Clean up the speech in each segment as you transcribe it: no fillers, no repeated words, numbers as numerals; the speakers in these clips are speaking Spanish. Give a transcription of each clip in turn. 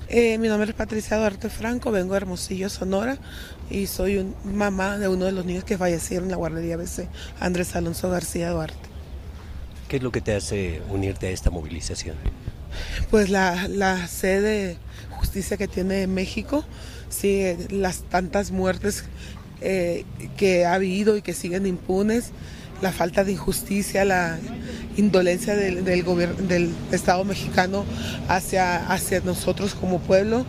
Mi nombre es Patricia Duarte Franco, vengo de Hermosillo, Sonora, y soy mamá de uno de los niños que fallecieron en la guardería ABC, Andrés Alonso García Duarte. ¿Qué es lo que te hace unirte a esta movilización? Pues la sed de justicia que tiene México, sí, las tantas muertes que ha habido y que siguen impunes, la falta de injusticia, la indolencia del gobierno, del Estado mexicano hacia nosotros como pueblo,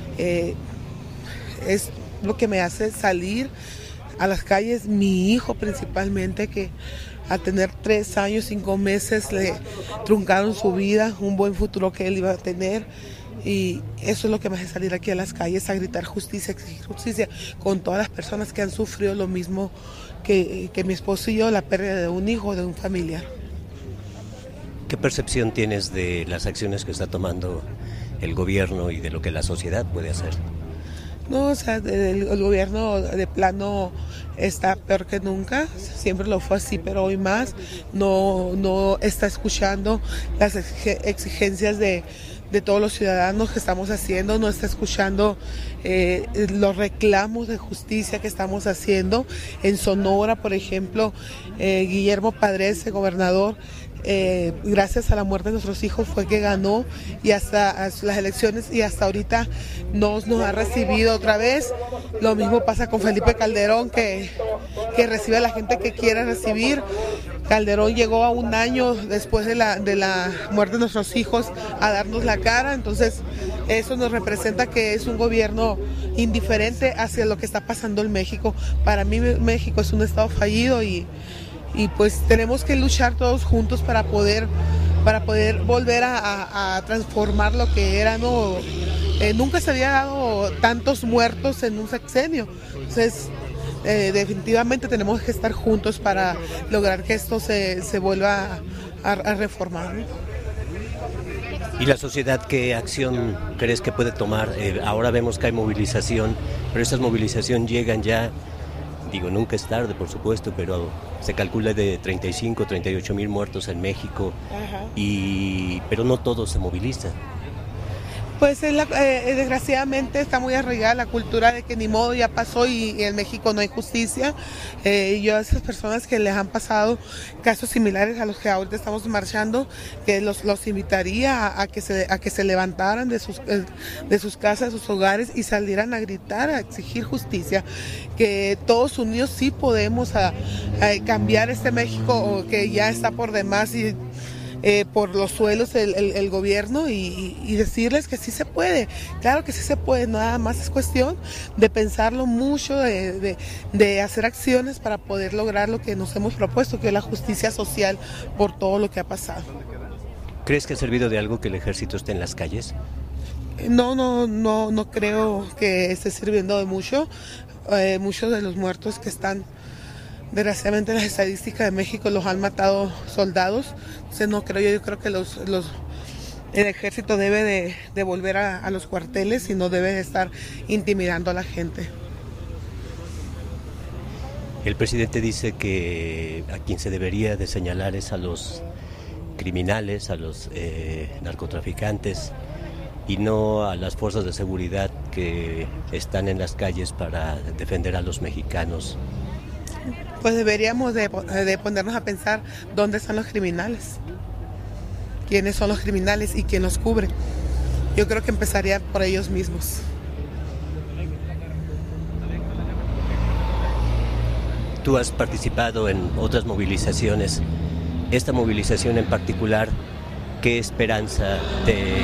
es lo que me hace salir a las calles. Mi hijo principalmente, que al tener 3 años, 5 meses, le truncaron su vida, un buen futuro que él iba a tener. Y eso es lo que me hace salir aquí a las calles, a gritar justicia, exigir justicia con todas las personas que han sufrido lo mismo que mi esposo y yo, la pérdida de un hijo, de un familiar. ¿Qué percepción tienes de las acciones que está tomando el gobierno y de lo que la sociedad puede hacer? No, o sea, el gobierno de plano está peor que nunca, siempre lo fue así, pero hoy más. No está escuchando las exigencias de todos los ciudadanos que estamos haciendo, no está escuchando los reclamos de justicia que estamos haciendo. En Sonora, por ejemplo, Guillermo Padres, el gobernador, gracias a la muerte de nuestros hijos fue que ganó, y hasta las elecciones, y hasta ahorita nos ha recibido otra vez. Lo mismo pasa con Felipe Calderón, que recibe a la gente que quiere recibir. Calderón llegó a 1 año después de la muerte de nuestros hijos a darnos la cara, entonces eso nos representa que es un gobierno indiferente hacia lo que está pasando en México. Para mí México es un estado fallido, y pues tenemos que luchar todos juntos para poder volver a transformar lo que era, ¿no? Nunca se había dado tantos muertos en un sexenio, entonces definitivamente tenemos que estar juntos para lograr que esto se vuelva a reformar, ¿no? ¿Y la sociedad qué acción crees que puede tomar? Ahora vemos que hay movilización, pero estas movilizaciones llegan ya, digo, nunca es tarde, por supuesto, pero se calcula de 35, 38 mil muertos en México, pero no todos se movilizan. Pues desgraciadamente está muy arraigada la cultura de que ni modo, ya pasó, y en México no hay justicia. Yo a esas personas que les han pasado casos similares a los que ahorita estamos marchando, que los invitaría a que se levantaran de sus casas, de sus hogares, y salieran a gritar, a exigir justicia, que todos unidos sí podemos a cambiar este México que ya está por demás y por los suelos el gobierno, y decirles que sí se puede, claro que sí se puede, nada más es cuestión de pensarlo mucho, de hacer acciones para poder lograr lo que nos hemos propuesto, que es la justicia social por todo lo que ha pasado. ¿Crees que ha servido de algo que el ejército esté en las calles? No creo que esté sirviendo de mucho. Muchos de los muertos que están, desgraciadamente, las estadísticas de México los han matado soldados. Entonces no creo, yo creo que el ejército debe de volver a los cuarteles y no debe de estar intimidando a la gente. El presidente dice que a quien se debería de señalar es a los criminales, a los narcotraficantes, y no a las fuerzas de seguridad que están en las calles para defender a los mexicanos. Pues deberíamos de ponernos a pensar dónde están los criminales, quiénes son los criminales y quién los cubre. Yo creo que empezaría por ellos mismos. Tú has participado en otras movilizaciones. Esta movilización en particular, ¿qué esperanza te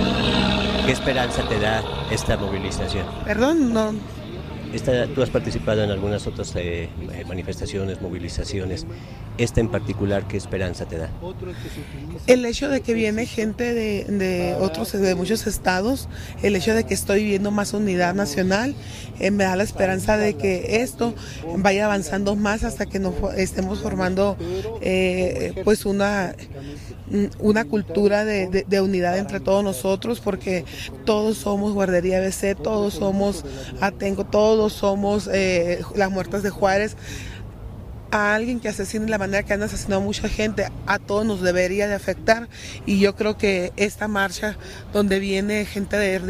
da esta movilización? Perdón, no. Tú has participado en algunas otras manifestaciones, movilizaciones. Esta en particular, ¿qué esperanza te da? El hecho de que viene gente de muchos estados, el hecho de que estoy viendo más unidad nacional, me da la esperanza de que esto vaya avanzando más hasta que nos estemos formando pues una cultura de unidad entre todos nosotros, porque todos somos Guardería ABC, todos somos Atenco, todos somos las muertas de Juárez. A alguien que asesine de la manera que han asesinado a mucha gente, a todos nos debería de afectar, y yo creo que esta marcha donde viene gente de